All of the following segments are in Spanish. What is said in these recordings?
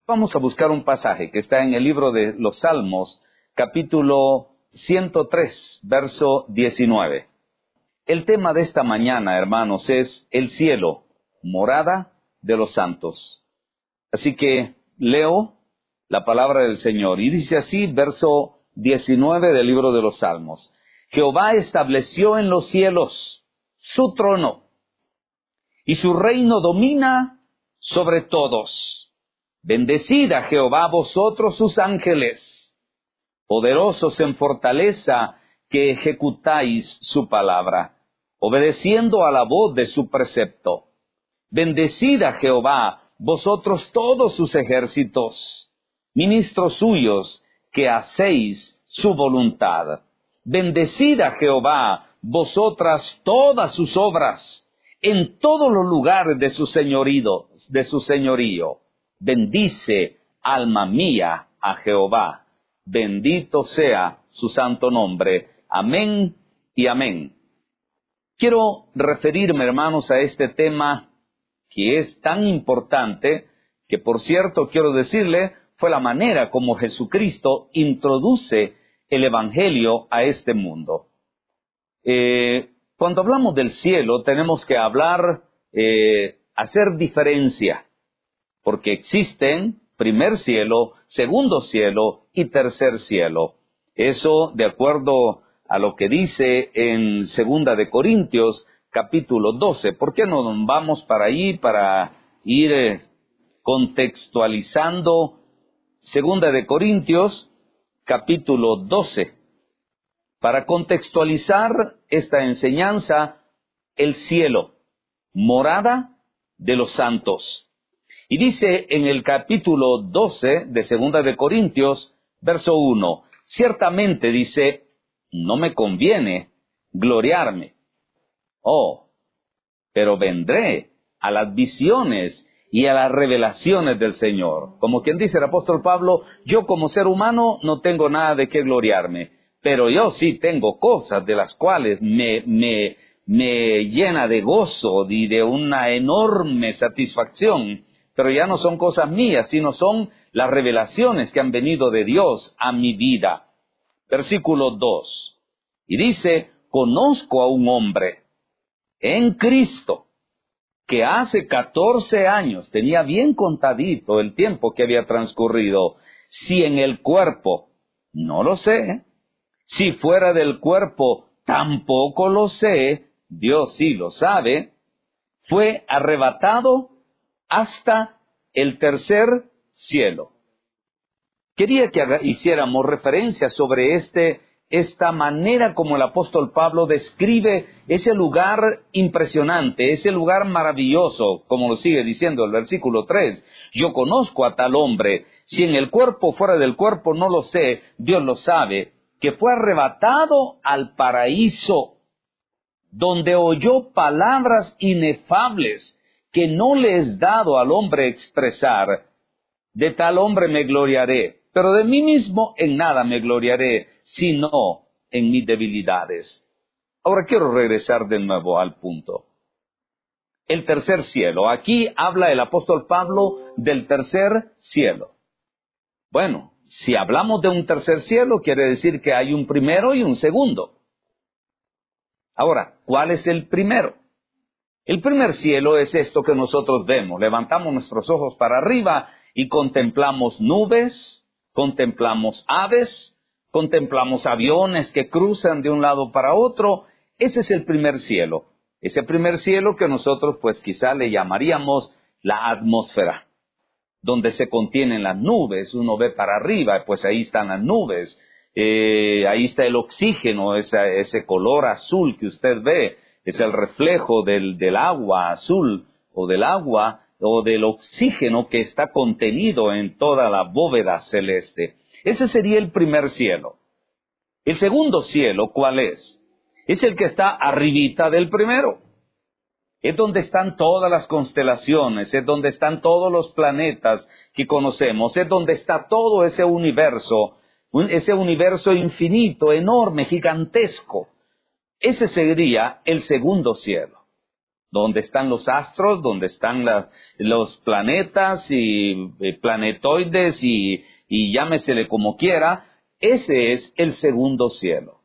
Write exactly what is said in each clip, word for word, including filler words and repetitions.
Vamos a buscar un pasaje que está en el libro de los Salmos, capítulo ciento tres, verso diecinueve. El tema de esta mañana, hermanos, es el cielo, morada de los santos. Así que leo la palabra del Señor. Y dice así, verso diecinueve del libro de los Salmos. Jehová estableció en los cielos su trono, y su reino domina sobre todos. Bendecid a Jehová vosotros sus ángeles, poderosos en fortaleza, que ejecutáis su palabra, obedeciendo a la voz de su precepto. Bendecid a Jehová vosotros todos sus ejércitos, ministros suyos, que hacéis su voluntad. Bendecid a Jehová vosotras todas sus obras, en todos los lugares de su señorío, de su señorío. Bendice, alma mía, a Jehová. Bendito sea su santo nombre. Amén y amén. Quiero referirme, hermanos, a este tema que es tan importante, que por cierto, quiero decirle, fue la manera como Jesucristo introduce el Evangelio a este mundo. Eh, cuando hablamos del cielo, tenemos que hablar, eh, hacer diferencia, porque existen primer cielo, segundo cielo y tercer cielo. Eso de acuerdo a lo que dice en Segunda de Corintios, capítulo doce. ¿Por qué no vamos para ahí para ir eh, contextualizando Segunda de Corintios, capítulo doce? Para contextualizar esta enseñanza, el cielo, morada de los santos. Y dice en el capítulo doce de Segunda de Corintios, verso uno, ciertamente dice, no me conviene gloriarme. Oh, pero vendré a las visiones y a las revelaciones del Señor. Como quien dice el apóstol Pablo, yo como ser humano no tengo nada de qué gloriarme, pero yo sí tengo cosas de las cuales me, me, me llena de gozo y de una enorme satisfacción. Pero ya no son cosas mías, sino son las revelaciones que han venido de Dios a mi vida. Versículo dos. Y dice, conozco a un hombre en Cristo que hace catorce años, tenía bien contadito el tiempo que había transcurrido, si en el cuerpo, no lo sé, si fuera del cuerpo, tampoco lo sé, Dios sí lo sabe, fue arrebatado hasta el tercer cielo. Quería que hiciéramos referencia sobre este, esta manera como el apóstol Pablo describe ese lugar impresionante, ese lugar maravilloso, como lo sigue diciendo el versículo tres. Yo conozco a tal hombre, si en el cuerpo o fuera del cuerpo no lo sé, Dios lo sabe, que fue arrebatado al paraíso, donde oyó palabras inefables que no le es dado al hombre expresar. De tal hombre me gloriaré, pero de mí mismo en nada me gloriaré, sino en mis debilidades. Ahora quiero regresar de nuevo al punto. El tercer cielo. Aquí habla el apóstol Pablo del tercer cielo. Bueno, si hablamos de un tercer cielo, quiere decir que hay un primero y un segundo. Ahora, ¿cuál es el primero? El primer cielo es esto que nosotros vemos. Levantamos nuestros ojos para arriba y contemplamos nubes, contemplamos aves, contemplamos aviones que cruzan de un lado para otro. Ese es el primer cielo. Ese primer cielo que nosotros pues quizá le llamaríamos la atmósfera, donde se contienen las nubes. Uno ve para arriba, pues ahí están las nubes. Eh, ahí está el oxígeno, ese, ese color azul que usted ve. Es el reflejo del, del agua azul o del agua o del oxígeno que está contenido en toda la bóveda celeste. Ese sería el primer cielo. El segundo cielo, ¿cuál es? Es el que está arribita del primero. Es donde están todas las constelaciones, es donde están todos los planetas que conocemos, es donde está todo ese universo, ese universo infinito, enorme, gigantesco. Ese sería el segundo cielo. donde están los astros, donde están la, los planetas y eh, planetoides y, y llámesele como quiera. Ese es el segundo cielo.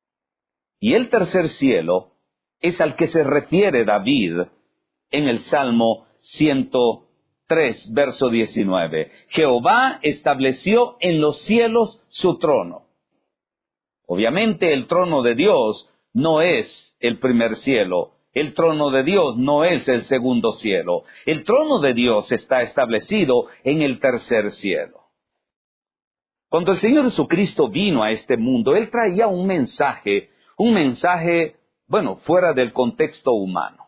Y el tercer cielo es al que se refiere David en el Salmo ciento tres, verso diecinueve. Jehová estableció en los cielos su trono. Obviamente el trono de Dios no es el primer cielo. El trono de Dios no es el segundo cielo. El trono de Dios está establecido en el tercer cielo. Cuando el Señor Jesucristo vino a este mundo, Él traía un mensaje, un mensaje, bueno, fuera del contexto humano.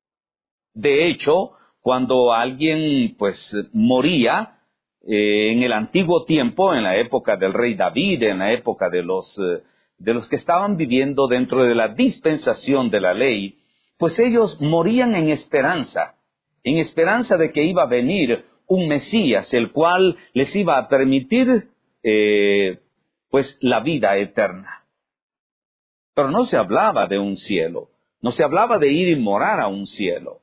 De hecho, cuando alguien, pues, moría, eh, en el antiguo tiempo, en la época del rey David, en la época de los, eh, de los que estaban viviendo dentro de la dispensación de la ley, pues ellos morían en esperanza, en esperanza de que iba a venir un Mesías, el cual les iba a permitir, eh, pues, la vida eterna. Pero no se hablaba de un cielo, no se hablaba de ir y morar a un cielo.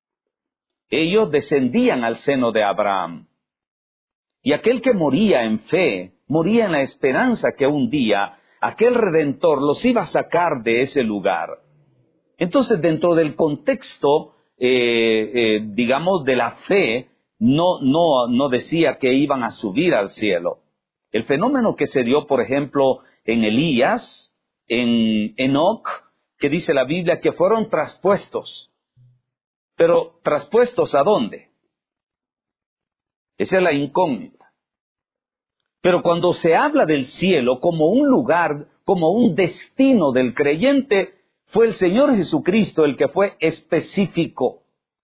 Ellos descendían al seno de Abraham. Y aquel que moría en fe, moría en la esperanza que un día aquel Redentor los iba a sacar de ese lugar. Entonces, dentro del contexto, eh, eh, digamos, de la fe, no, no, no decía que iban a subir al cielo. El fenómeno que se dio, por ejemplo, en Elías, en Enoc, que dice la Biblia que fueron traspuestos. Pero, ¿traspuestos a dónde? Esa es la incógnita. Pero cuando se habla del cielo como un lugar, como un destino del creyente, fue el Señor Jesucristo el que fue específico.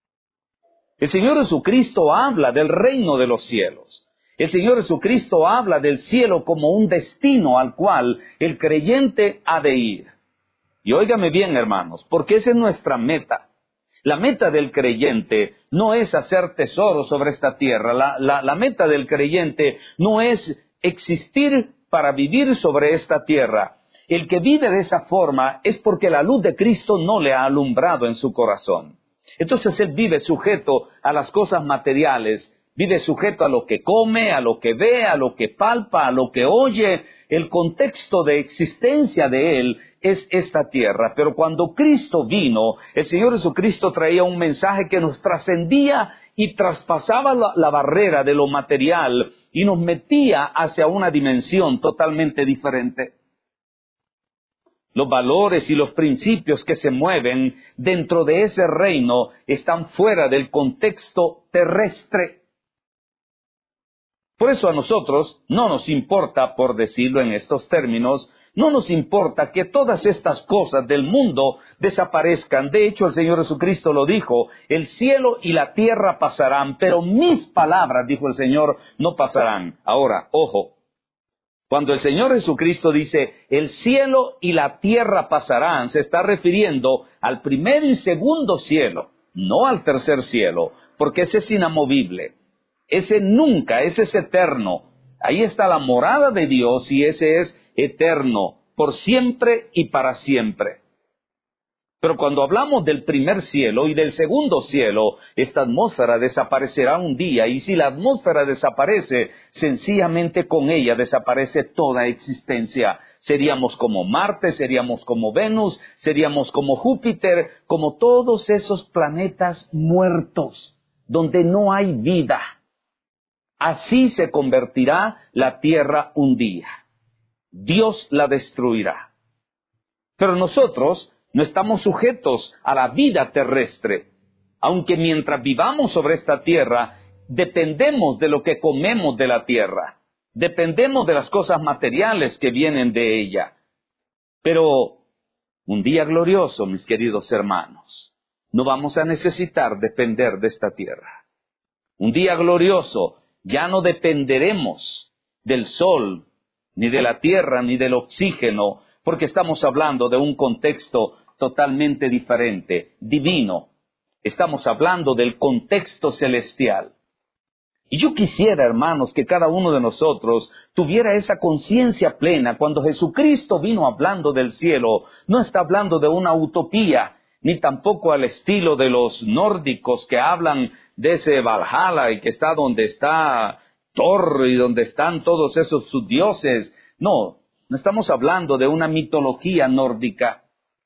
El Señor Jesucristo habla del reino de los cielos. El Señor Jesucristo habla del cielo como un destino al cual el creyente ha de ir. Y óigame bien, hermanos, porque esa es nuestra meta. La meta del creyente no es hacer tesoros sobre esta tierra. La, la, la meta del creyente no es existir para vivir sobre esta tierra. El que vive de esa forma es porque la luz de Cristo no le ha alumbrado en su corazón. Entonces él vive sujeto a las cosas materiales, vive sujeto a lo que come, a lo que ve, a lo que palpa, a lo que oye. El contexto de existencia de él es esta tierra. Pero cuando Cristo vino, el Señor Jesucristo traía un mensaje que nos trascendía y traspasaba la, la barrera de lo material y nos metía hacia una dimensión totalmente diferente. Los valores y los principios que se mueven dentro de ese reino están fuera del contexto terrestre. Por eso a nosotros no nos importa, por decirlo en estos términos, no nos importa que todas estas cosas del mundo desaparezcan. De hecho, el Señor Jesucristo lo dijo, el cielo y la tierra pasarán, pero mis palabras, dijo el Señor, no pasarán. Ahora, ojo. Cuando el Señor Jesucristo dice, el cielo y la tierra pasarán, se está refiriendo al primer y segundo cielo, no al tercer cielo, porque ese es inamovible. Ese nunca, ese es eterno. Ahí está la morada de Dios y ese es eterno, por siempre y para siempre. Pero cuando hablamos del primer cielo y del segundo cielo, esta atmósfera desaparecerá un día, y si la atmósfera desaparece, sencillamente con ella desaparece toda existencia. Seríamos como Marte, seríamos como Venus, seríamos como Júpiter, como todos esos planetas muertos, donde no hay vida. Así se convertirá la Tierra un día. Dios la destruirá. Pero nosotros no estamos sujetos a la vida terrestre, aunque mientras vivamos sobre esta tierra, dependemos de lo que comemos de la tierra, dependemos de las cosas materiales que vienen de ella. Pero un día glorioso, mis queridos hermanos, no vamos a necesitar depender de esta tierra. Un día glorioso, ya no dependeremos del sol, ni de la tierra, ni del oxígeno, porque estamos hablando de un contexto totalmente diferente, divino. Estamos hablando del contexto celestial. Y yo quisiera, hermanos, que cada uno de nosotros tuviera esa conciencia plena. Cuando Jesucristo vino hablando del cielo, no está hablando de una utopía. ni tampoco al estilo de los nórdicos que hablan de ese Valhalla y que está donde está Thor y donde están todos esos sus dioses. No, no estamos hablando de una mitología nórdica.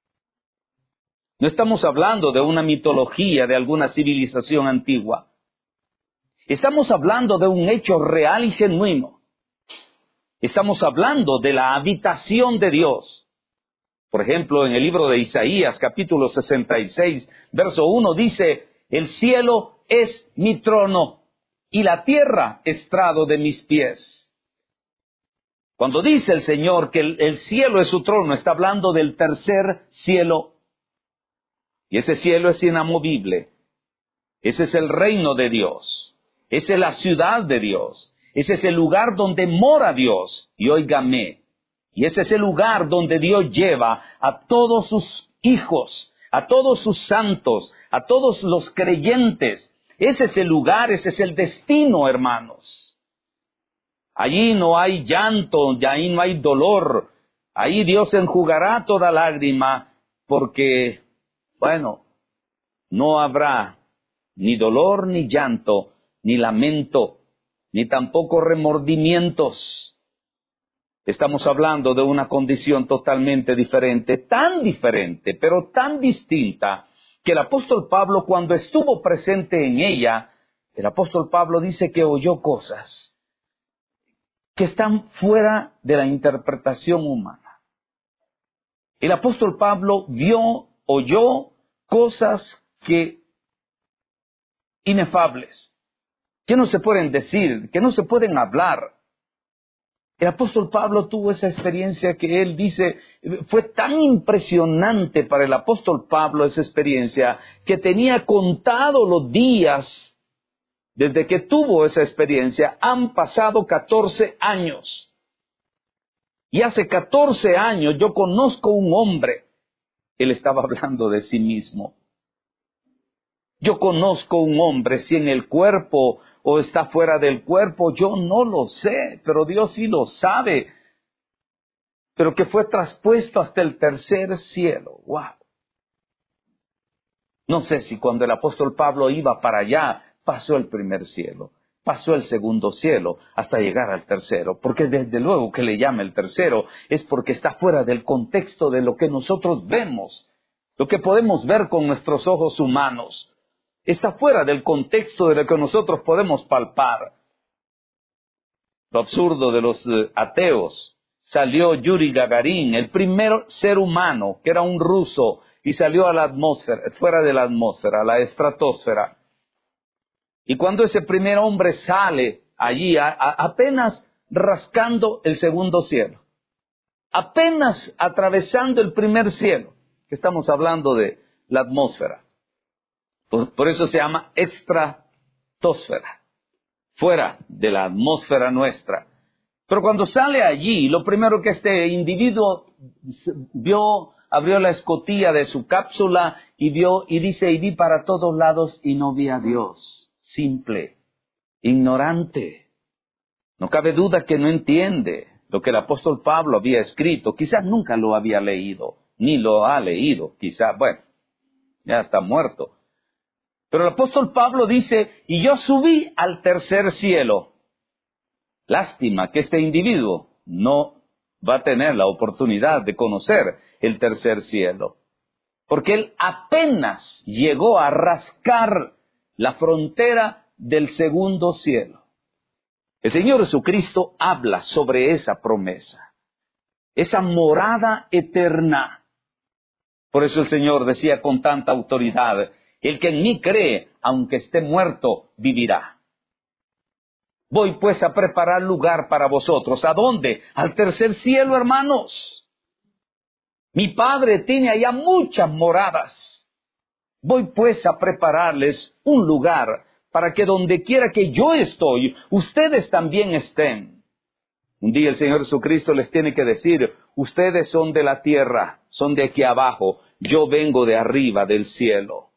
No estamos hablando de una mitología de alguna civilización antigua. Estamos hablando de un hecho real y genuino. Estamos hablando de la habitación de Dios. Por ejemplo, en el libro de Isaías, capítulo sesenta y seis, verso uno, dice, el cielo es mi trono y la tierra estrado de mis pies. Cuando dice el Señor que el, el cielo es su trono, está hablando del tercer cielo. Y ese cielo es inamovible. Ese es el reino de Dios. Esa es la ciudad de Dios. Ese es el lugar donde mora Dios. Y óigame, y ese es el lugar donde Dios lleva a todos sus hijos, a todos sus santos, a todos los creyentes. Ese es el lugar, ese es el destino, hermanos. Allí no hay llanto, allí no hay dolor. Ahí Dios enjugará toda lágrima, porque, bueno, no habrá ni dolor, ni llanto, ni lamento, ni tampoco remordimientos. Estamos hablando de una condición totalmente diferente, tan diferente, pero tan distinta, que el apóstol Pablo, cuando estuvo presente en ella, el apóstol Pablo dice que oyó cosas que están fuera de la interpretación humana. El apóstol Pablo vio, oyó cosas que inefables, que no se pueden decir, que no se pueden hablar. El apóstol Pablo tuvo esa experiencia que él dice, fue tan impresionante para el apóstol Pablo esa experiencia, que tenía contado los días desde que tuvo esa experiencia. Han pasado catorce años. Y hace catorce años yo conozco un hombre, él estaba hablando de sí mismo. Yo conozco un hombre, si en el cuerpo o está fuera del cuerpo, yo no lo sé, pero Dios sí lo sabe. Pero que fue traspuesto hasta el tercer cielo. ¡Wow! No sé si cuando el apóstol Pablo iba para allá, pasó el primer cielo, pasó el segundo cielo, hasta llegar al tercero. Porque desde luego que le llama el tercero, es porque está fuera del contexto de lo que nosotros vemos, lo que podemos ver con nuestros ojos humanos. Está fuera del contexto de lo que nosotros podemos palpar. Lo absurdo de los eh, ateos. Salió Yuri Gagarin, el primer ser humano, que era un ruso, y salió a la atmósfera, fuera de la atmósfera, a la estratosfera. Y cuando ese primer hombre sale allí, a, a, apenas rascando el segundo cielo, apenas atravesando el primer cielo, que estamos hablando de la atmósfera. Por, por eso se llama estratosfera, fuera de la atmósfera nuestra. Pero cuando sale allí, lo primero que este individuo vio, abrió la escotilla de su cápsula y vio, y dice, y vi para todos lados y no vi a Dios. Simple, ignorante. No cabe duda que no entiende lo que el apóstol Pablo había escrito. Quizás nunca lo había leído, ni lo ha leído. Quizás, bueno, ya está muerto. Pero el apóstol Pablo dice, y yo subí al tercer cielo. Lástima que este individuo no va a tener la oportunidad de conocer el tercer cielo. Porque él apenas llegó a rascar la frontera del segundo cielo. El Señor Jesucristo habla sobre esa promesa, esa morada eterna. Por eso el Señor decía con tanta autoridad, el que en mí cree, aunque esté muerto, vivirá. Voy pues a preparar lugar para vosotros. ¿A dónde? Al tercer cielo, hermanos. Mi Padre tiene allá muchas moradas. Voy pues a prepararles un lugar para que donde quiera que yo estoy, ustedes también estén. Un día el Señor Jesucristo les tiene que decir, ustedes son de la tierra, son de aquí abajo, yo vengo de arriba del cielo.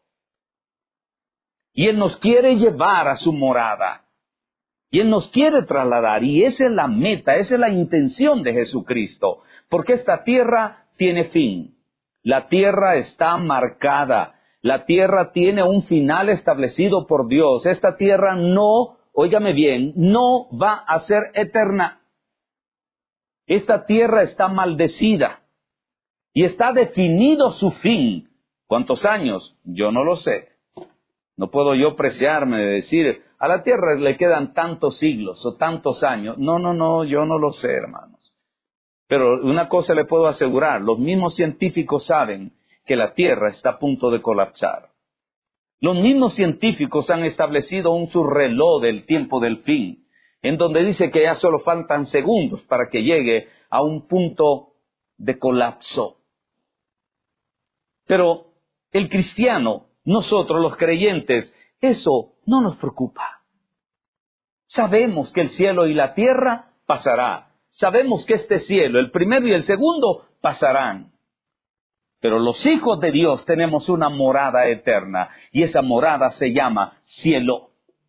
Y Él nos quiere llevar a su morada. Y Él nos quiere trasladar. Y esa es la meta, esa es la intención de Jesucristo. Porque esta tierra tiene fin. La tierra está marcada. La tierra tiene un final establecido por Dios. Esta tierra no, óigame bien, no va a ser eterna. Esta tierra está maldecida y está definido su fin. ¿Cuántos años? Yo no lo sé. No puedo yo preciarme de decir, a la tierra le quedan tantos siglos o tantos años. No, no, no, yo no lo sé, hermanos. Pero una cosa le puedo asegurar, los mismos científicos saben que la tierra está a punto de colapsar. Los mismos científicos han establecido un subreloj del tiempo del fin, en donde dice que ya solo faltan segundos para que llegue a un punto de colapso. Pero el cristiano, nosotros los creyentes, eso no nos preocupa. Sabemos que el cielo y la tierra pasará. Sabemos que este cielo, el primero y el segundo, pasarán. Pero los hijos de Dios tenemos una morada eterna, y esa morada se llama cielo.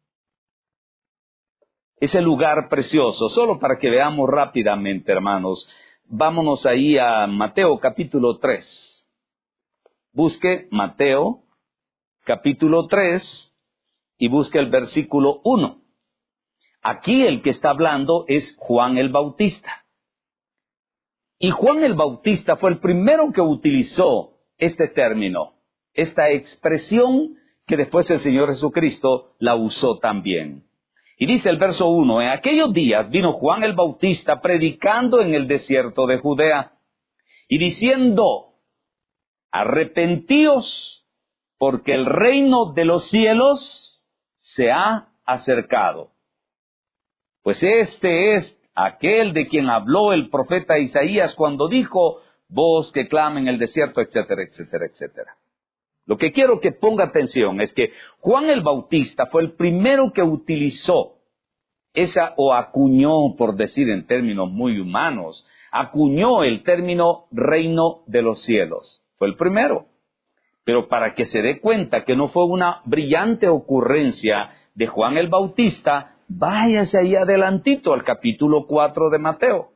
Ese lugar precioso, solo para que veamos rápidamente, hermanos. Vámonos ahí a Mateo capítulo tres. Busque Mateo capítulo tres y busque el versículo uno. Aquí el que está hablando es Juan el Bautista. Y Juan el Bautista fue el primero que utilizó este término, esta expresión que después el Señor Jesucristo la usó también. Y dice el verso uno, en aquellos días vino Juan el Bautista predicando en el desierto de Judea y diciendo, arrepentíos porque el reino de los cielos se ha acercado. Pues este es aquel de quien habló el profeta Isaías cuando dijo, voz que clama en el desierto, etcétera, etcétera, etcétera. Lo que quiero que ponga atención es que Juan el Bautista fue el primero que utilizó esa, o acuñó, por decir en términos muy humanos, acuñó el término reino de los cielos. Fue el primero. Pero para que se dé cuenta que no fue una brillante ocurrencia de Juan el Bautista, váyase ahí adelantito al capítulo cuatro de Mateo.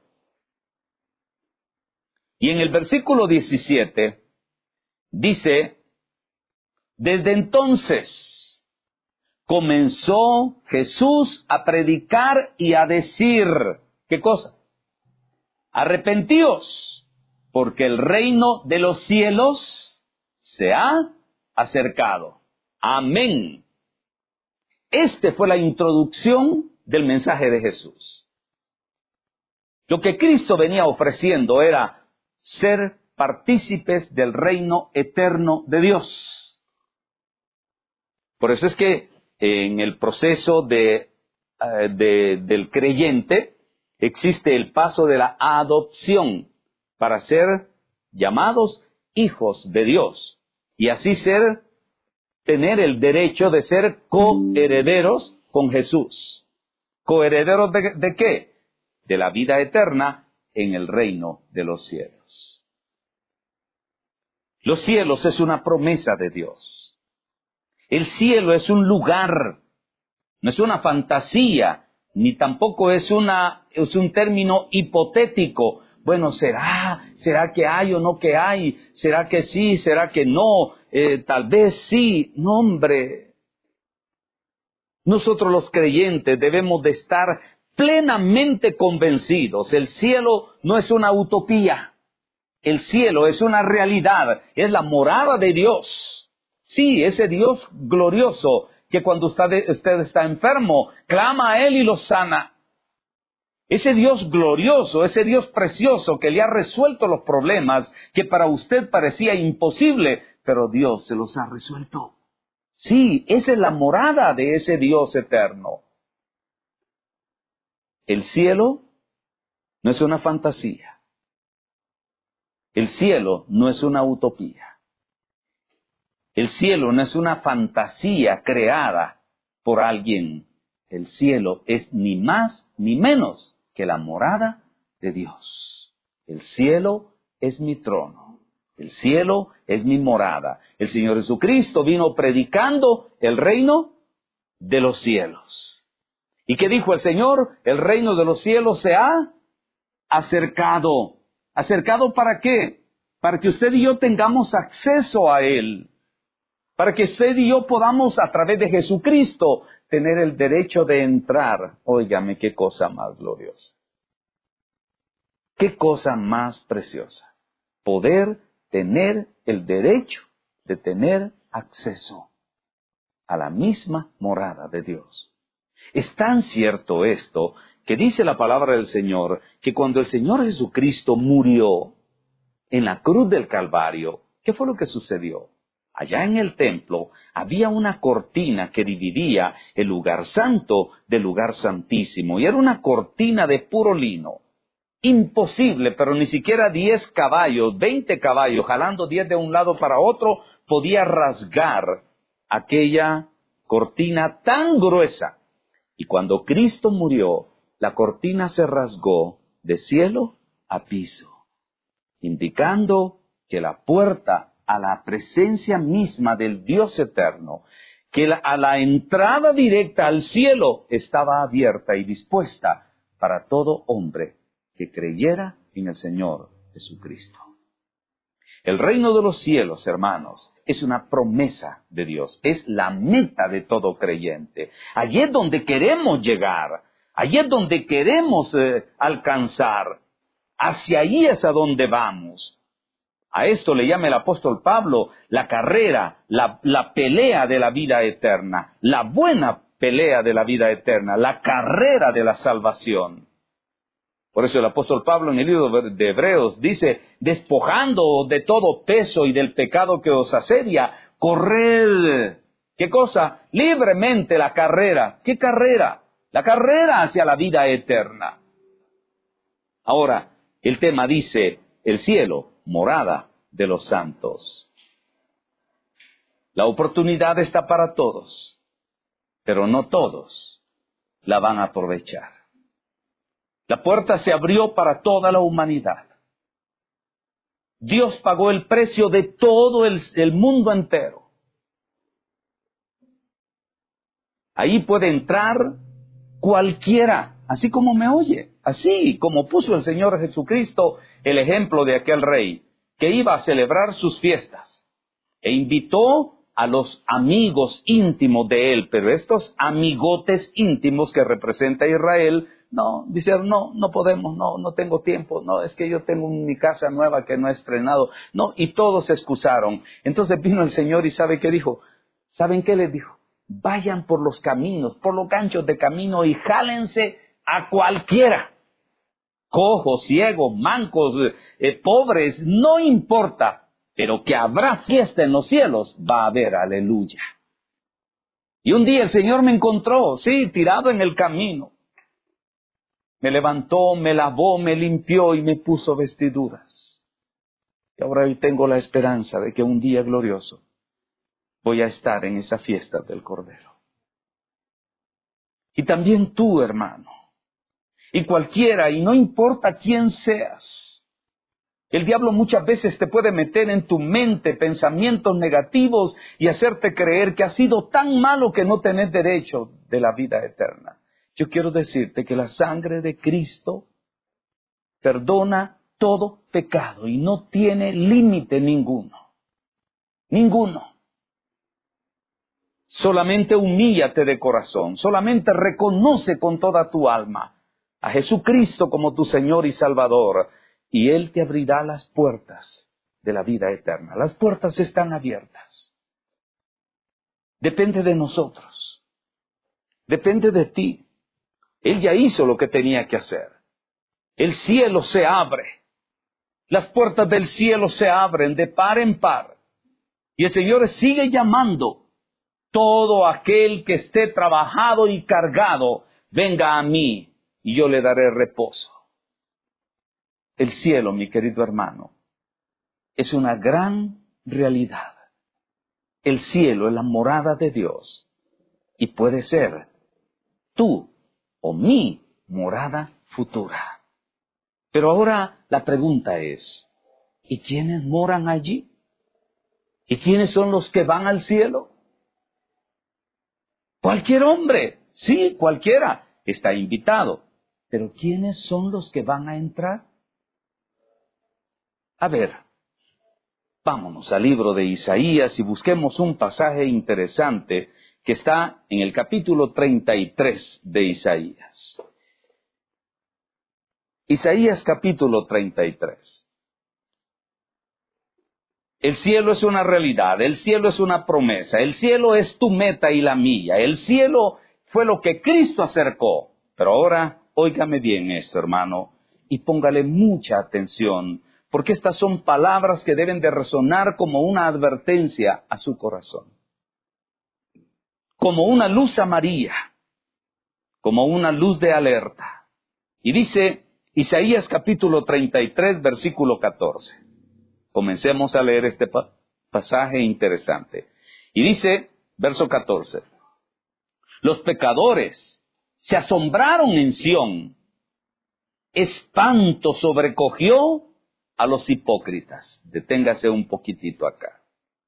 Y en el versículo diecisiete dice, desde entonces comenzó Jesús a predicar y a decir, ¿qué cosa? Arrepentíos, porque el reino de los cielos se ha acercado. Amén. Esta fue la introducción del mensaje de Jesús. Lo que Cristo venía ofreciendo era ser partícipes del reino eterno de Dios. Por eso es que en el proceso de, uh, de, del creyente existe el paso de la adopción para ser llamados hijos de Dios y así ser, tener el derecho de ser coherederos con Jesús. ¿Coherederos de, de qué? De la vida eterna en el reino de los cielos. Los cielos es una promesa de Dios. El cielo es un lugar, no es una fantasía, ni tampoco es, una, es un término hipotético. Bueno, ¿será? ¿Será que hay o no que hay? ¿Será que sí? ¿Será que no? Eh, tal vez sí. No, hombre. Nosotros los creyentes debemos de estar plenamente convencidos. El cielo no es una utopía. El cielo es una realidad. Es la morada de Dios. Sí, ese Dios glorioso que cuando usted, usted está enfermo, clama a Él y lo sana. Ese Dios glorioso, ese Dios precioso que le ha resuelto los problemas que para usted parecía imposible, pero Dios se los ha resuelto. Sí, esa es la morada de ese Dios eterno. El cielo no es una fantasía. El cielo no es una utopía. El cielo no es una fantasía creada por alguien. El cielo es ni más ni menos que la morada de Dios. El cielo es mi trono. El cielo es mi morada. El Señor Jesucristo vino predicando el reino de los cielos. ¿Y qué dijo el Señor? El reino de los cielos se ha acercado. ¿Acercado para qué? para que usted y yo tengamos acceso a Él, para que usted y yo podamos a través de Jesucristo tener el derecho de entrar. Óigame, qué cosa más gloriosa. Qué cosa más preciosa. Poder tener el derecho de tener acceso a la misma morada de Dios. Es tan cierto esto que dice la palabra del Señor que cuando el Señor Jesucristo murió en la cruz del Calvario, ¿qué fue lo que sucedió? Allá en el templo había una cortina que dividía el lugar santo del lugar santísimo, y era una cortina de puro lino. Imposible, pero ni siquiera diez caballos, veinte caballos, jalando diez de un lado para otro, podía rasgar aquella cortina tan gruesa. Y cuando Cristo murió, la cortina se rasgó de cielo a piso, indicando que la puerta a la presencia misma del Dios eterno, que la, a la entrada directa al cielo estaba abierta y dispuesta para todo hombre que creyera en el Señor Jesucristo. El reino de los cielos, hermanos, es una promesa de Dios, es la meta de todo creyente. Allí es donde queremos llegar, allí es donde queremos eh, alcanzar, hacia ahí es a donde vamos. A esto le llama el apóstol Pablo la carrera, la, la pelea de la vida eterna, la buena pelea de la vida eterna, la carrera de la salvación. Por eso el apóstol Pablo en el libro de Hebreos dice, despojando de todo peso y del pecado que os asedia, corred, ¿qué cosa? Libremente la carrera. ¿Qué carrera? La carrera hacia la vida eterna. Ahora, el tema dice, el cielo, morada de los santos. La oportunidad está para todos, pero no todos la van a aprovechar. La puerta se abrió para toda la humanidad. Dios pagó el precio de todo el, el mundo entero. Ahí puede entrar cualquiera, así como me oye, así como puso el Señor Jesucristo el ejemplo de aquel rey que iba a celebrar sus fiestas e invitó a los amigos íntimos de él, pero estos amigotes íntimos que representa Israel, no, dijeron, no, no podemos, no, no tengo tiempo, no, es que yo tengo mi casa nueva que no he estrenado, no, y todos se excusaron. Entonces vino el Señor y ¿sabe qué dijo? ¿Saben qué les dijo? Vayan por los caminos, por los ganchos de camino y jálense a cualquiera. Cojos, ciegos, mancos, eh, pobres, no importa, pero que habrá fiesta en los cielos, va a haber, aleluya. Y un día el Señor me encontró, sí, tirado en el camino. Me levantó, me lavó, me limpió y me puso vestiduras. Y ahora hoy tengo la esperanza de que un día glorioso voy a estar en esa fiesta del Cordero. Y también tú, hermano, y cualquiera, y no importa quién seas. El diablo muchas veces te puede meter en tu mente pensamientos negativos y hacerte creer que has sido tan malo que no tenés derecho de la vida eterna. Yo quiero decirte que la sangre de Cristo perdona todo pecado y no tiene límite ninguno. Ninguno. Solamente humíllate de corazón, solamente reconoce con toda tu alma a Jesucristo como tu Señor y Salvador, y Él te abrirá las puertas de la vida eterna. Las puertas están abiertas. Depende de nosotros. Depende de ti. Él ya hizo lo que tenía que hacer. El cielo se abre. Las puertas del cielo se abren de par en par. Y el Señor sigue llamando. Todo aquel que esté trabajado y cargado, venga a mí y yo le daré reposo. El cielo, mi querido hermano, es una gran realidad. El cielo es la morada de Dios y puede ser tú o mi morada futura. Pero ahora la pregunta es, ¿y quiénes moran allí? ¿Y quiénes son los que van al cielo? Cualquier hombre, sí, cualquiera está invitado. Pero ¿quiénes son los que van a entrar? A ver, Vámonos al libro de Isaías y busquemos un pasaje interesante que está en el capítulo treinta y tres de Isaías. Isaías capítulo treinta y tres. El cielo es una realidad, el cielo es una promesa, el cielo es tu meta y la mía, el cielo fue lo que Cristo acercó. Pero ahora, óigame bien esto, hermano, y póngale mucha atención, porque estas son palabras que deben de resonar como una advertencia a su corazón. Como una luz amarilla, como una luz de alerta. Y dice Isaías capítulo treinta y tres, versículo catorce. Comencemos a leer este pa- pasaje interesante. Y dice, verso catorce, los pecadores se asombraron en Sión, espanto sobrecogió a los hipócritas. Deténgase un poquitito acá.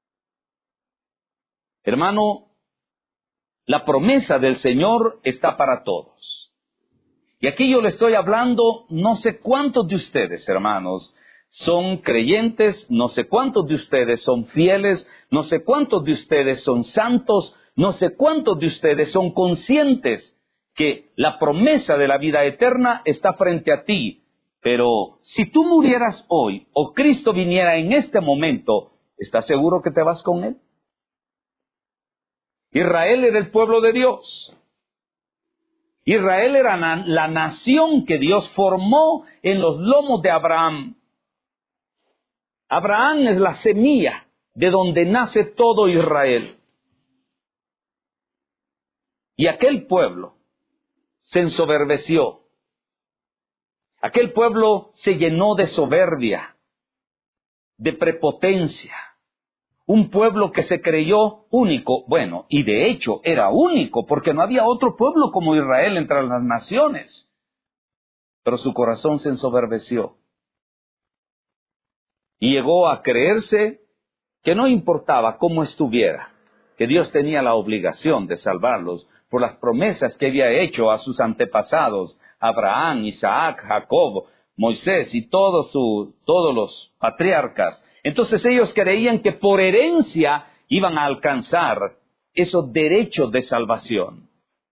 Hermano, la promesa del Señor está para todos. Y aquí yo le estoy hablando, no sé cuántos de ustedes, hermanos, son creyentes, no sé cuántos de ustedes son fieles, no sé cuántos de ustedes son santos, no sé cuántos de ustedes son conscientes que la promesa de la vida eterna está frente a ti. Pero si tú murieras hoy o Cristo viniera en este momento, ¿estás seguro que te vas con Él? Israel era el pueblo de Dios. Israel era na- la nación que Dios formó en los lomos de Abraham. Abraham es la semilla de donde nace todo Israel. Y aquel pueblo se ensoberbeció. Aquel pueblo se llenó de soberbia, de prepotencia. Un pueblo que se creyó único, bueno, y de hecho era único, porque no había otro pueblo como Israel entre las naciones. Pero su corazón se ensoberbeció. Y llegó a creerse que no importaba cómo estuviera, que Dios tenía la obligación de salvarlos por las promesas que había hecho a sus antepasados, Abraham, Isaac, Jacob, Moisés y todos, su, todos los patriarcas. Entonces ellos creían que por herencia iban a alcanzar esos derechos de salvación.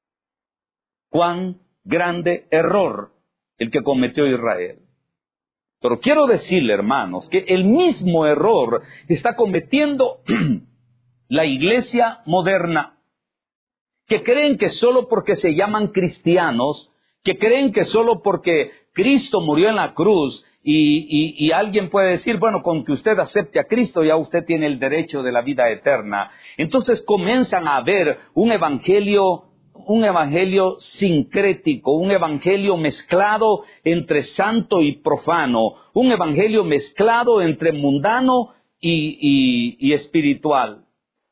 Cuán grande error el que cometió Israel. Pero quiero decirle, hermanos, que el mismo error está cometiendo la iglesia moderna, que creen que solo porque se llaman cristianos, que creen que solo porque Cristo murió en la cruz y, y, y alguien puede decir, bueno, con que usted acepte a Cristo ya usted tiene el derecho de la vida eterna. Entonces comienzan a ver un evangelio un evangelio sincrético, un evangelio mezclado entre santo y profano, un evangelio mezclado entre mundano y, y, y espiritual.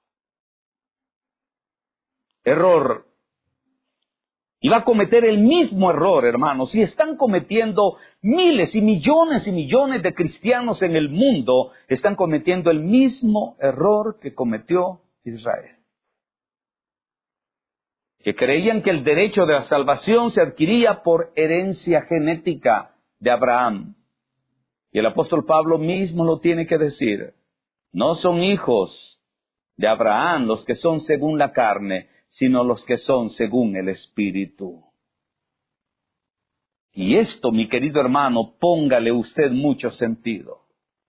Error. Y va a cometer el mismo error, hermanos, y están cometiendo miles y millones y millones de cristianos en el mundo, están cometiendo el mismo error que cometió Israel. Que creían que el derecho de la salvación se adquiría por herencia genética de Abraham. Y el apóstol Pablo mismo lo tiene que decir. No son hijos de Abraham los que son según la carne, sino los que son según el Espíritu. Y esto, mi querido hermano, póngale usted mucho sentido.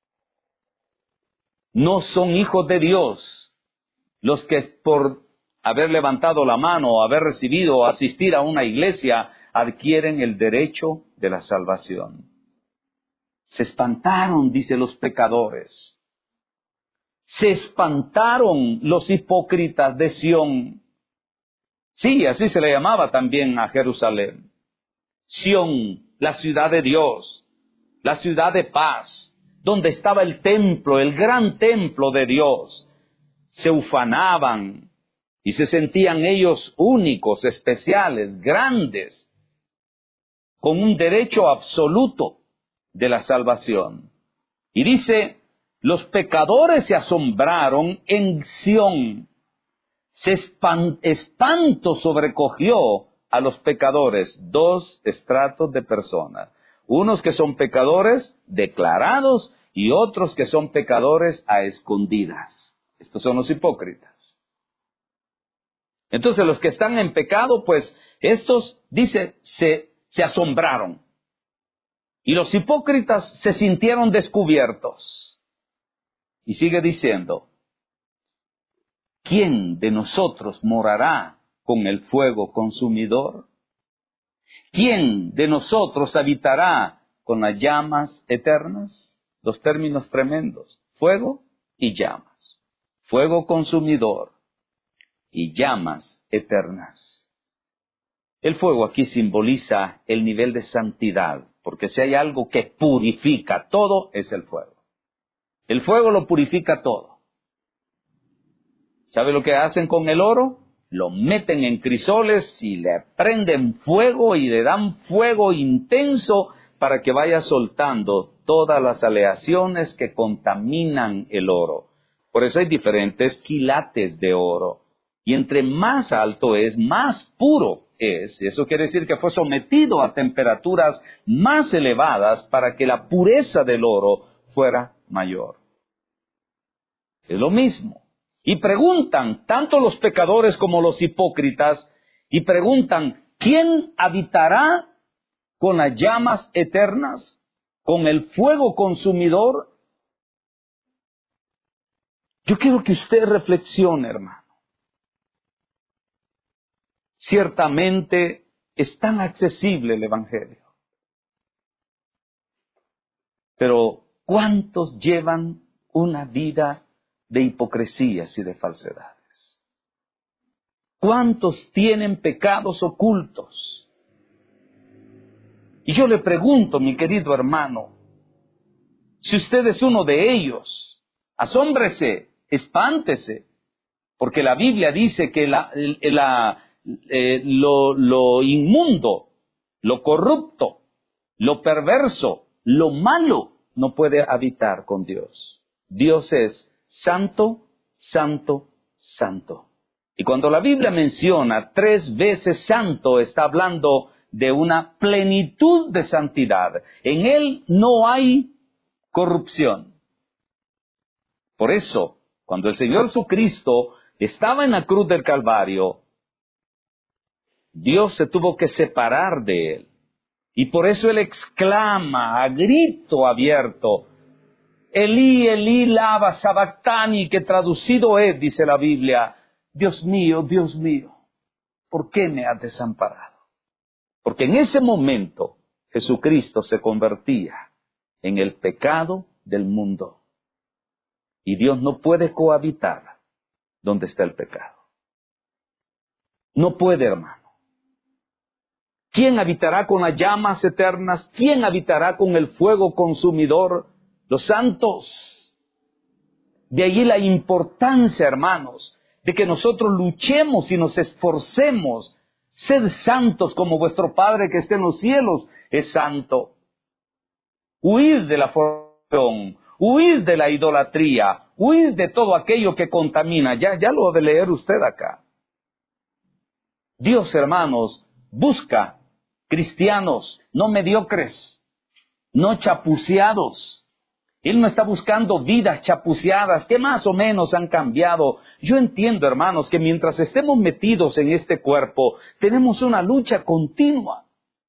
No son hijos de Dios los que por haber levantado la mano, o haber recibido o asistir a una iglesia, adquieren el derecho de la salvación. Se espantaron, dice, los pecadores. Se espantaron los hipócritas de Sión. Sí, así se le llamaba también a Jerusalén. Sión, la ciudad de Dios, la ciudad de paz, donde estaba el templo, el gran templo de Dios. Se ufanaban y se sentían ellos únicos, especiales, grandes, con un derecho absoluto de la salvación. Y dice, los pecadores se asombraron en Sión. Se espan- espanto sobrecogió a los pecadores, dos estratos de personas. Unos que son pecadores declarados y otros que son pecadores a escondidas. Estos son los hipócritas. Entonces los que están en pecado, pues estos, dice, se, se asombraron. Y los hipócritas se sintieron descubiertos. Y sigue diciendo, ¿quién de nosotros morará con el fuego consumidor? ¿Quién de nosotros habitará con las llamas eternas? Dos términos tremendos, fuego y llamas. Fuego consumidor y llamas eternas. El fuego aquí simboliza el nivel de santidad, porque si hay algo que purifica todo, es el fuego. El fuego lo purifica todo. ¿Sabe lo que hacen con el oro? Lo meten en crisoles y le prenden fuego y le dan fuego intenso para que vaya soltando todas las aleaciones que contaminan el oro. Por eso hay diferentes quilates de oro. Y entre más alto es, más puro es. Eso quiere decir que fue sometido a temperaturas más elevadas para que la pureza del oro fuera mayor. Es lo mismo. Y preguntan, tanto los pecadores como los hipócritas, y preguntan, ¿quién habitará con las llamas eternas, con el fuego consumidor? Yo quiero que usted reflexione, hermano. Ciertamente es tan accesible el Evangelio. Pero ¿cuántos llevan una vida de hipocresías y de falsedades? ¿Cuántos tienen pecados ocultos? Y yo le pregunto, mi querido hermano, si usted es uno de ellos, asómbrese, espántese, porque la Biblia dice que la, la, eh, lo, lo inmundo, lo corrupto, lo perverso, lo malo no puede habitar con Dios. Dios es santo, santo, santo. Y cuando la Biblia menciona tres veces santo, está hablando de una plenitud de santidad. En Él no hay corrupción. Por eso, cuando el Señor Jesucristo estaba en la cruz del Calvario, Dios se tuvo que separar de Él. Y por eso Él exclama a grito abierto, Elí, Elí, lama sabactani, que traducido es, dice la Biblia, Dios mío, Dios mío, ¿por qué me has desamparado? Porque en ese momento Jesucristo se convertía en el pecado del mundo. Y Dios no puede cohabitar donde está el pecado. No puede, hermano. ¿Quién habitará con las llamas eternas? ¿Quién habitará con el fuego consumidor? Los santos. De allí la importancia, hermanos, de que nosotros luchemos y nos esforcemos. Sed santos como vuestro Padre que está en los cielos es santo. Huid de la fornicación, huid de la idolatría, huid de todo aquello que contamina. Ya, ya lo ha de leer usted acá. Dios, hermanos, busca cristianos, no mediocres, no chapuceados. Él no está buscando vidas chapuceadas que más o menos han cambiado. Yo entiendo, hermanos, que mientras estemos metidos en este cuerpo, tenemos una lucha continua.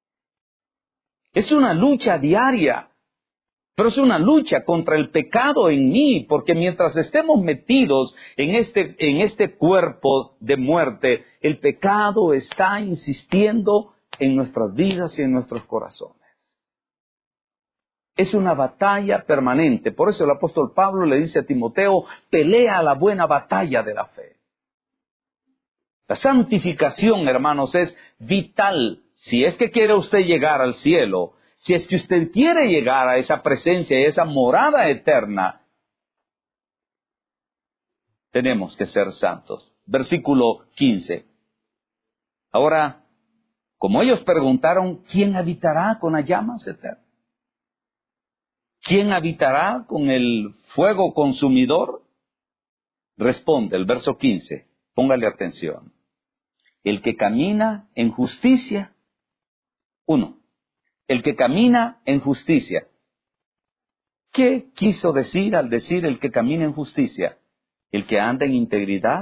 Es una lucha diaria. Pero es una lucha contra el pecado en mí, porque mientras estemos metidos en este, en este cuerpo de muerte, el pecado está insistiendo en nuestras vidas y en nuestros corazones. Es una batalla permanente. Por eso el apóstol Pablo le dice a Timoteo, pelea la buena batalla de la fe. La santificación, hermanos, es vital. Si es que quiere usted llegar al cielo, si es que usted quiere llegar a esa presencia y esa morada eterna, tenemos que ser santos. Versículo quince. Ahora, como ellos preguntaron, ¿quién habitará con las llamas eternas? ¿Quién habitará con el fuego consumidor? Responde el verso quince, póngale atención. El que camina en justicia, uno. El que camina en justicia. ¿Qué quiso decir al decir el que camina en justicia? ¿El que anda en integridad?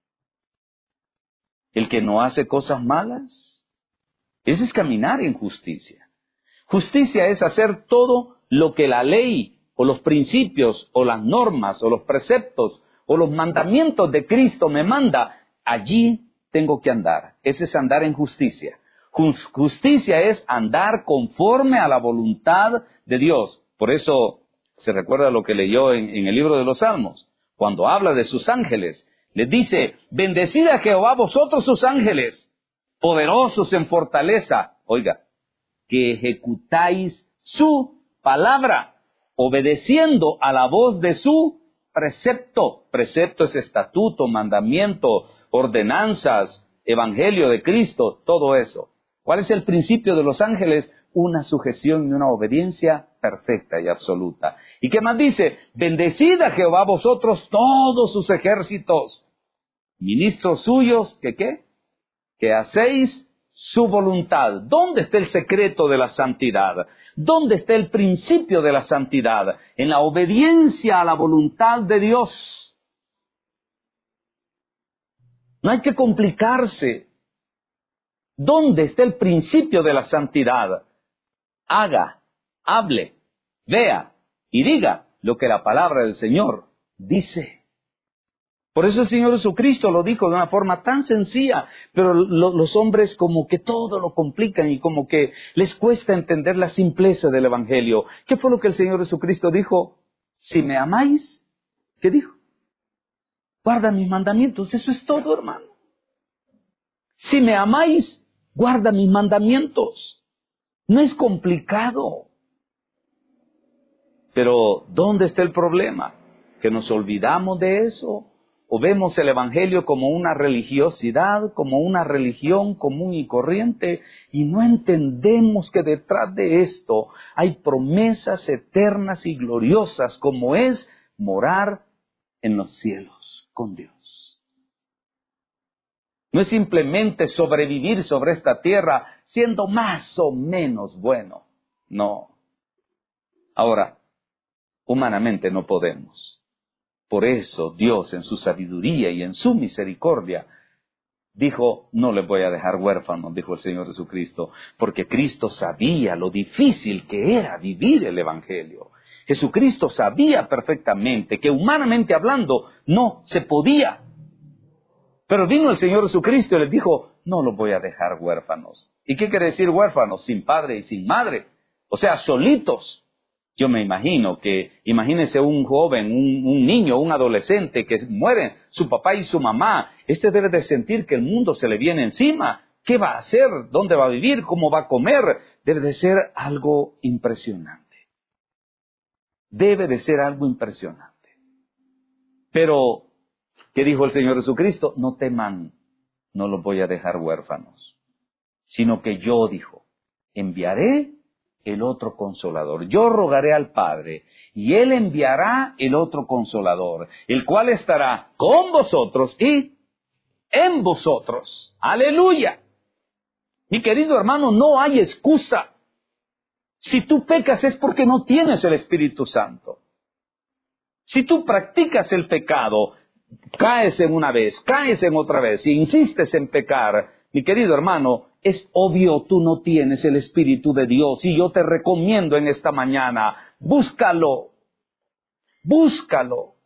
¿El que no hace cosas malas? Ese es caminar en justicia. Justicia es hacer todo lo que la ley o los principios o las normas o los preceptos o los mandamientos de Cristo me manda. Allí tengo que andar. Ese es andar en justicia. Justicia es andar conforme a la voluntad de Dios. Por eso se recuerda lo que leyó en, en el libro de los Salmos. Cuando habla de sus ángeles, les dice, bendecid a Jehová vosotros sus ángeles, poderosos en fortaleza. Oiga, que ejecutáis su palabra, obedeciendo a la voz de su precepto. Precepto es estatuto, mandamiento, ordenanzas, evangelio de Cristo, todo eso. ¿Cuál es el principio de los ángeles? Una sujeción y una obediencia perfecta y absoluta. ¿Y qué más dice? Bendecid a Jehová vosotros todos sus ejércitos, ministros suyos, ¿que qué? Que hacéis su voluntad. ¿Dónde está el secreto de la santidad? ¿Dónde está el principio de la santidad? En la obediencia a la voluntad de Dios. No hay que complicarse. ¿Dónde está el principio de la santidad? Haga, hable, vea y diga lo que la palabra del Señor dice. Por eso el Señor Jesucristo lo dijo de una forma tan sencilla, pero lo, los hombres como que todo lo complican y como que les cuesta entender la simpleza del Evangelio. ¿Qué fue lo que el Señor Jesucristo dijo? Si me amáis, ¿qué dijo? Guarda mis mandamientos, eso es todo, hermano. Si me amáis, guarda mis mandamientos. No es complicado. Pero, ¿dónde está el problema? Que nos olvidamos de eso. O vemos el Evangelio como una religiosidad, como una religión común y corriente, y no entendemos que detrás de esto hay promesas eternas y gloriosas, como es morar en los cielos con Dios. No es simplemente sobrevivir sobre esta tierra siendo más o menos bueno. No. Ahora, humanamente no podemos. Por eso Dios en su sabiduría y en su misericordia dijo, no les voy a dejar huérfanos, dijo el Señor Jesucristo, porque Cristo sabía lo difícil que era vivir el Evangelio. Jesucristo sabía perfectamente que humanamente hablando no se podía. Pero vino el Señor Jesucristo y les dijo, no los voy a dejar huérfanos. ¿Y qué quiere decir huérfanos? Sin padre y sin madre. O sea, solitos. Yo me imagino que, imagínense un joven, un, un niño, un adolescente que mueren su papá y su mamá. Este debe de sentir que el mundo se le viene encima. ¿Qué va a hacer? ¿Dónde va a vivir? ¿Cómo va a comer? Debe de ser algo impresionante. Debe de ser algo impresionante. Pero, ¿qué dijo el Señor Jesucristo? No teman, no los voy a dejar huérfanos. Sino que yo, dijo, enviaré el otro consolador. Yo rogaré al Padre, y Él enviará el otro consolador, el cual estará con vosotros y en vosotros. ¡Aleluya! Mi querido hermano, no hay excusa. Si tú pecas es porque no tienes el Espíritu Santo. Si tú practicas el pecado, caes en una vez, caes en otra vez, y insistes en pecar, mi querido hermano, es obvio tú no tienes el Espíritu de Dios, y yo te recomiendo en esta mañana, búscalo, búscalo.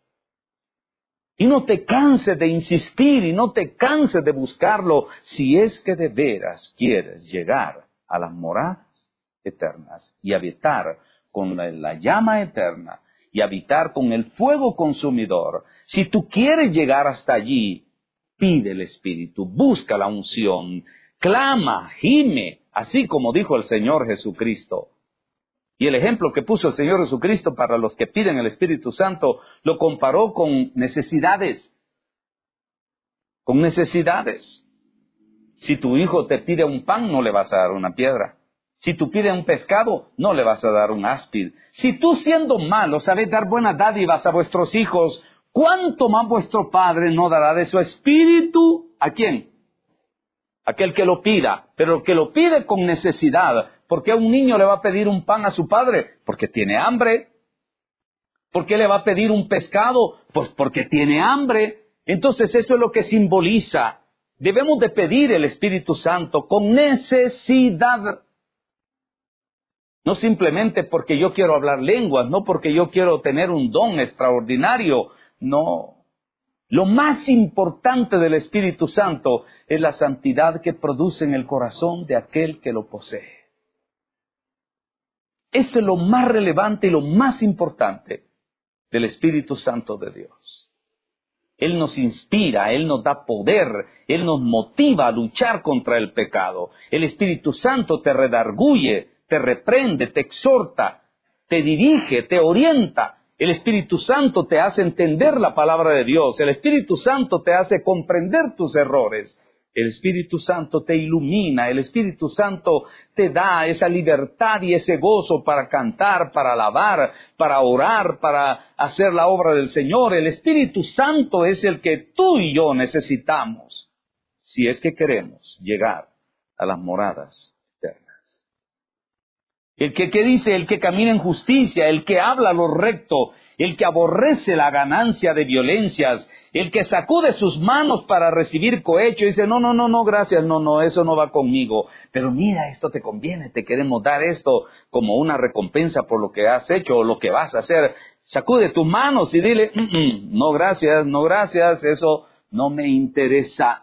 Y no te canses de insistir, y no te canses de buscarlo, si es que de veras quieres llegar a las moradas eternas, y habitar con la, la llama eterna, y habitar con el fuego consumidor. Si tú quieres llegar hasta allí, pide el Espíritu, busca la unción, clama, gime, así como dijo el Señor Jesucristo. Y el ejemplo que puso el Señor Jesucristo para los que piden el Espíritu Santo, lo comparó con necesidades, con necesidades. Si tu hijo te pide un pan, no le vas a dar una piedra. Si tú pides un pescado, no le vas a dar un áspid. Si tú siendo malo sabes dar buenas dádivas a vuestros hijos, ¿cuánto más vuestro Padre no dará de su Espíritu? ¿A quién? Aquel que lo pida, pero el que lo pide con necesidad. ¿Por qué un niño le va a pedir un pan a su padre? Porque tiene hambre. ¿Por qué le va a pedir un pescado? Pues porque tiene hambre. Entonces eso es lo que simboliza. Debemos de pedir el Espíritu Santo con necesidad. No simplemente porque yo quiero hablar lenguas, no porque yo quiero tener un don extraordinario. No. Lo más importante del Espíritu Santo es la santidad que produce en el corazón de aquel que lo posee. Esto es lo más relevante y lo más importante del Espíritu Santo de Dios. Él nos inspira, Él nos da poder, Él nos motiva a luchar contra el pecado. El Espíritu Santo te redarguye, te reprende, te exhorta, te dirige, te orienta. El Espíritu Santo te hace entender la palabra de Dios. El Espíritu Santo te hace comprender tus errores. El Espíritu Santo te ilumina, el Espíritu Santo te da esa libertad y ese gozo para cantar, para alabar, para orar, para hacer la obra del Señor. El Espíritu Santo es el que tú y yo necesitamos, si es que queremos llegar a las moradas eternas. El que, que dice, el que camina en justicia, el que habla lo recto, el que aborrece la ganancia de violencias, el que sacude sus manos para recibir cohecho y dice, no, no, no, no, gracias, no, no, eso no va conmigo. Pero mira, esto te conviene, te queremos dar esto como una recompensa por lo que has hecho o lo que vas a hacer. Sacude tus manos y dile, mm, mm, no, gracias, no, gracias, eso no me interesa.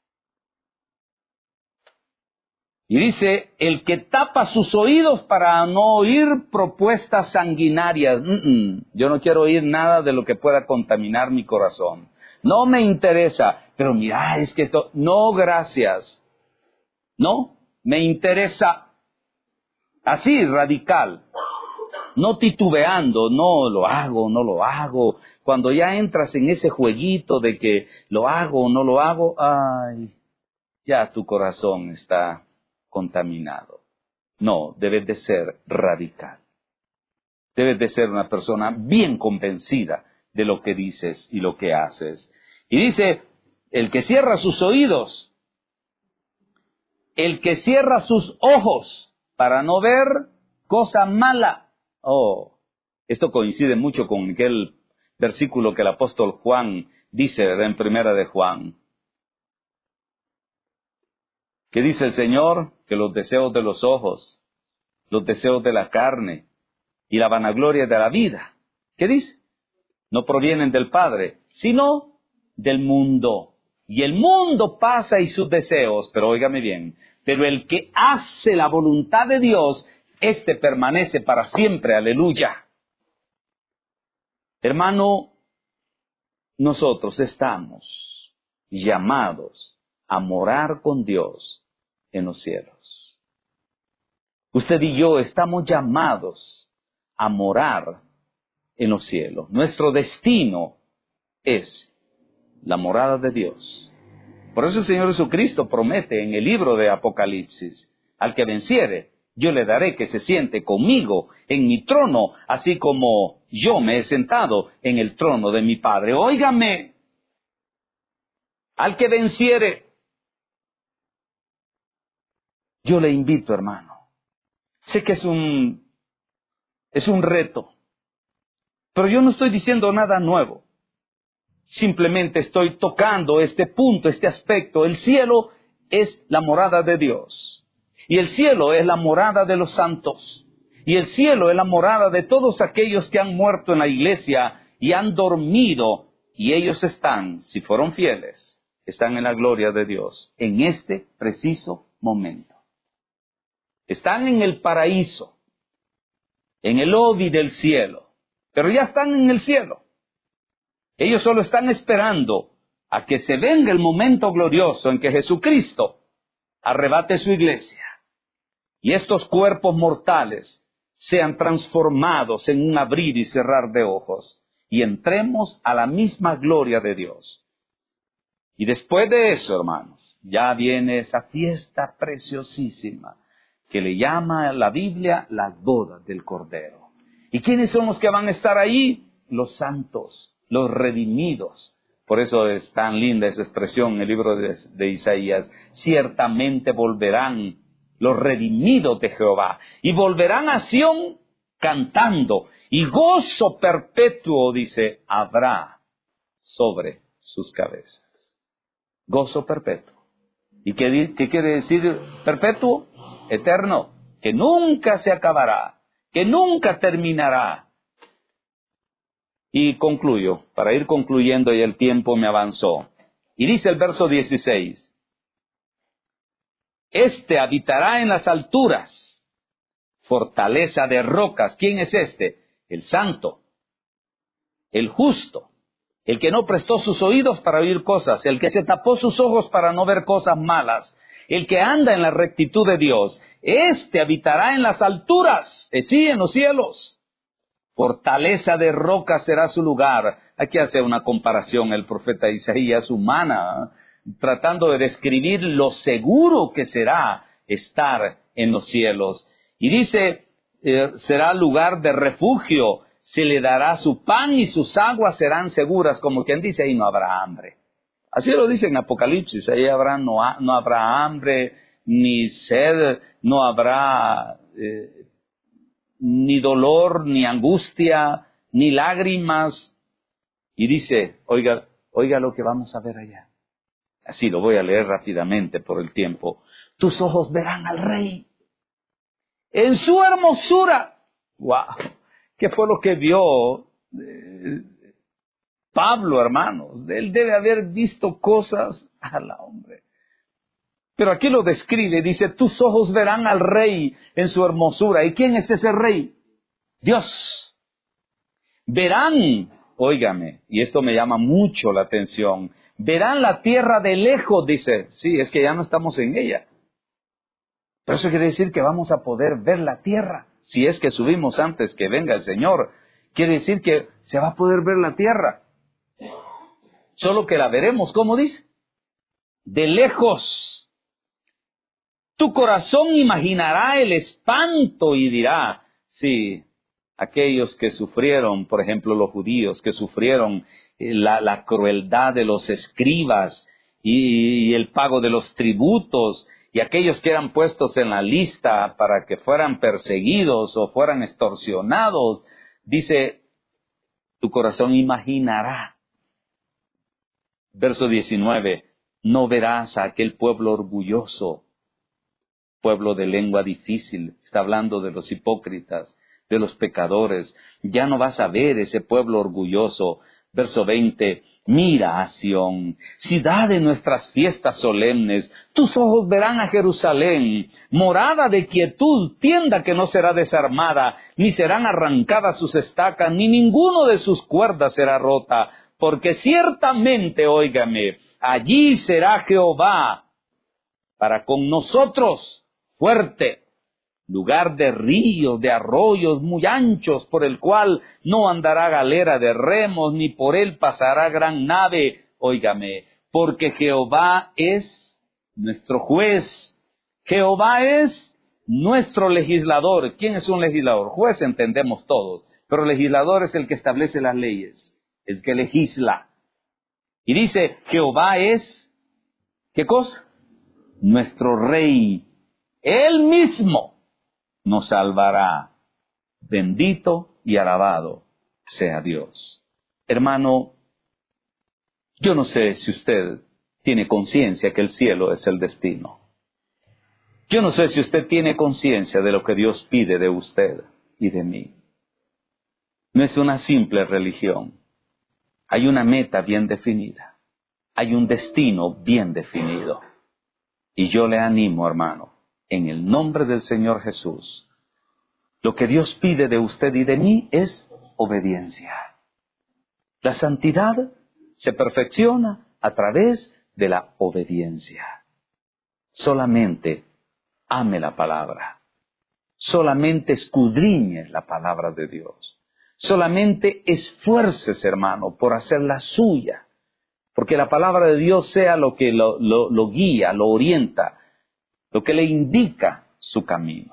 Y dice, el que tapa sus oídos para no oír propuestas sanguinarias. Mm, mm, yo no quiero oír nada de lo que pueda contaminar mi corazón. No me interesa. Pero mira, es que esto, no, gracias. No, me interesa. Así, radical. No titubeando, no lo hago, no lo hago. Cuando ya entras en ese jueguito de que lo hago o no lo hago, ay, ya tu corazón está contaminado. No, debes de ser radical. Debes de ser una persona bien convencida de lo que dices y lo que haces. Y dice, el que cierra sus oídos, el que cierra sus ojos para no ver cosa mala. Oh, esto coincide mucho con aquel versículo que el apóstol Juan dice, ¿verdad? En primera de Juan. ¿Qué dice el Señor? Que los deseos de los ojos, los deseos de la carne y la vanagloria de la vida, ¿qué dice? No provienen del Padre, sino del mundo. Y el mundo pasa y sus deseos, pero óigame bien, pero el que hace la voluntad de Dios, éste permanece para siempre, aleluya. Hermano, nosotros estamos llamados a morar con Dios en los cielos. Usted y yo estamos llamados a morar en los cielos. Nuestro destino es la morada de Dios. Por eso el Señor Jesucristo promete en el libro de Apocalipsis, al que venciere, yo le daré que se siente conmigo en mi trono, así como yo me he sentado en el trono de mi Padre. Óigame, al que venciere, yo le invito, hermano. Sé que es un, es un reto, pero yo no estoy diciendo nada nuevo. Simplemente estoy tocando este punto, este aspecto. El cielo es la morada de Dios. Y el cielo es la morada de los santos. Y el cielo es la morada de todos aquellos que han muerto en la iglesia y han dormido. Y ellos están, si fueron fieles, están en la gloria de Dios en este preciso momento. Están en el paraíso, en el Obi del cielo, pero ya están en el cielo. Ellos solo están esperando a que se venga el momento glorioso en que Jesucristo arrebate su iglesia y estos cuerpos mortales sean transformados en un abrir y cerrar de ojos y entremos a la misma gloria de Dios. Y después de eso, hermanos, ya viene esa fiesta preciosísima que le llama la Biblia las bodas del Cordero. ¿Y quiénes son los que van a estar ahí? Los santos, los redimidos. Por eso es tan linda esa expresión en el libro de, de Isaías. Ciertamente volverán los redimidos de Jehová y volverán a Sión cantando, y gozo perpetuo, dice, habrá sobre sus cabezas. Gozo perpetuo. ¿Y qué, qué quiere decir perpetuo? Eterno, que nunca se acabará, que nunca terminará. Y concluyo, para ir concluyendo, y el tiempo me avanzó. Y dice el verso dieciséis, este habitará en las alturas, fortaleza de rocas. ¿Quién es este? El santo, el justo, el que no prestó sus oídos para oír cosas, el que se tapó sus ojos para no ver cosas malas, el que anda en la rectitud de Dios. Este habitará en las alturas, eh, sí, en los cielos. Fortaleza de roca será su lugar. Aquí hace una comparación el profeta Isaías humana, ¿eh? tratando de describir lo seguro que será estar en los cielos. Y dice, eh, será lugar de refugio, se le dará su pan y sus aguas serán seguras, como quien dice, ahí no habrá hambre. Así lo dice en Apocalipsis, ahí habrá, no, ha, no habrá hambre, ni sed, no habrá eh, ni dolor, ni angustia, ni lágrimas. Y dice, oiga, oiga lo que vamos a ver allá. Así lo voy a leer rápidamente por el tiempo. Tus ojos verán al Rey en su hermosura. ¡Wow! ¿Qué fue lo que vio eh, Pablo, hermanos? Él debe haber visto cosas a la hombre. Pero aquí lo describe, dice, tus ojos verán al Rey en su hermosura. ¿Y quién es ese Rey? Dios. Verán, óigame, y esto me llama mucho la atención, verán la tierra de lejos, dice. Sí, es que ya no estamos en ella. Pero eso quiere decir que vamos a poder ver la tierra. Si es que subimos antes que venga el Señor, quiere decir que se va a poder ver la tierra. Solo que la veremos, ¿cómo dice? De lejos. Tu corazón imaginará el espanto y dirá, sí, aquellos que sufrieron, por ejemplo los judíos, que sufrieron la, la crueldad de los escribas y, y el pago de los tributos, y aquellos que eran puestos en la lista para que fueran perseguidos o fueran extorsionados, dice, tu corazón imaginará. Verso diecinueve, no verás a aquel pueblo orgulloso, pueblo de lengua difícil, está hablando de los hipócritas, de los pecadores, ya no vas a ver ese pueblo orgulloso. Verso veinte, mira a Sión, ciudad de nuestras fiestas solemnes, tus ojos verán a Jerusalén, morada de quietud, tienda que no será desarmada, ni serán arrancadas sus estacas, ni ninguno de sus cuerdas será rota, porque ciertamente, óigame, allí será Jehová para con nosotros, fuerte, lugar de ríos, de arroyos muy anchos, por el cual no andará galera de remos, ni por él pasará gran nave. Óigame, porque Jehová es nuestro juez, Jehová es nuestro legislador. ¿Quién es un legislador? Juez entendemos todos, pero legislador es el que establece las leyes, el que legisla. Y dice, Jehová es, ¿qué cosa? Nuestro Rey. Él mismo nos salvará. Bendito y alabado sea Dios. Hermano, yo no sé si usted tiene conciencia que el cielo es el destino. Yo no sé si usted tiene conciencia de lo que Dios pide de usted y de mí. No es una simple religión. Hay una meta bien definida. Hay un destino bien definido. Y yo le animo, hermano, en el nombre del Señor Jesús, lo que Dios pide de usted y de mí es obediencia. La santidad se perfecciona a través de la obediencia. Solamente ame la palabra. Solamente escudriñe la palabra de Dios. Solamente esfuércese, hermano, por hacerla suya. Porque la palabra de Dios sea lo que lo, lo, lo guía, lo orienta, lo que le indica su camino.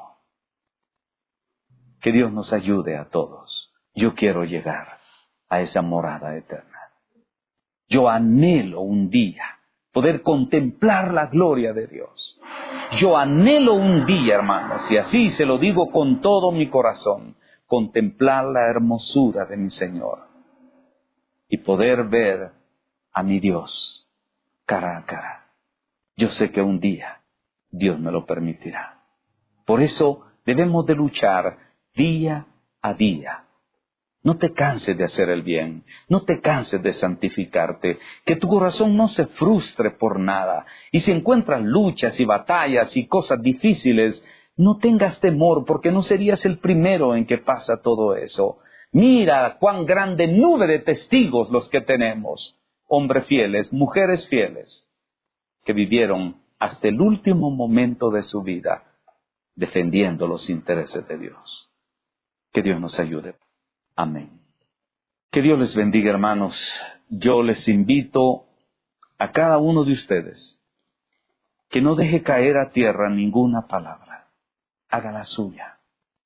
Que Dios nos ayude a todos. Yo quiero llegar a esa morada eterna. Yo anhelo un día poder contemplar la gloria de Dios. Yo anhelo un día, hermanos, y así se lo digo con todo mi corazón, contemplar la hermosura de mi Señor y poder ver a mi Dios cara a cara. Yo sé que un día Dios me lo permitirá. Por eso debemos de luchar día a día. No te canses de hacer el bien, no te canses de santificarte, que tu corazón no se frustre por nada. Y si encuentras luchas y batallas y cosas difíciles, no tengas temor, porque no serías el primero en que pasa todo eso. Mira cuán grande nube de testigos los que tenemos, hombres fieles, mujeres fieles, que vivieron hasta el último momento de su vida defendiendo los intereses de Dios. Que Dios nos ayude. Amén. Que Dios les bendiga, hermanos. Yo les invito a cada uno de ustedes que no deje caer a tierra ninguna palabra. Haga la suya.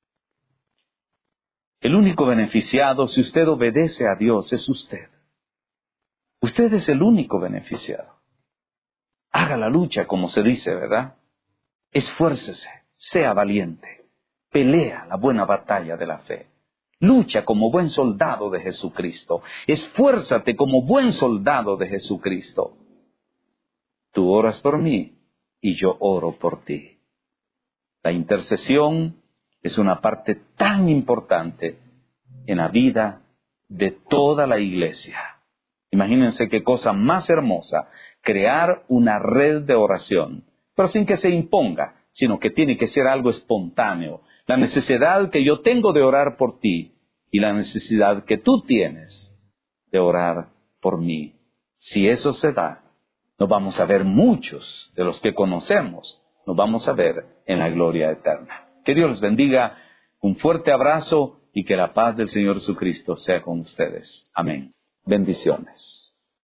El único beneficiado, si usted obedece a Dios, es usted. Usted es el único beneficiado. Haga la lucha, como se dice, ¿verdad? Esfuércese, sea valiente, pelea la buena batalla de la fe. Lucha como buen soldado de Jesucristo. Esfuérzate como buen soldado de Jesucristo. Tú oras por mí y yo oro por ti. La intercesión es una parte tan importante en la vida de toda la iglesia. Imagínense qué cosa más hermosa, crear una red de oración, pero sin que se imponga, sino que tiene que ser algo espontáneo. La necesidad que yo tengo de orar por ti y la necesidad que tú tienes de orar por mí. Si eso se da, nos vamos a ver muchos de los que conocemos, nos vamos a ver en la gloria eterna. Que Dios les bendiga, un fuerte abrazo y que la paz del Señor Jesucristo sea con ustedes. Amén. Bendiciones.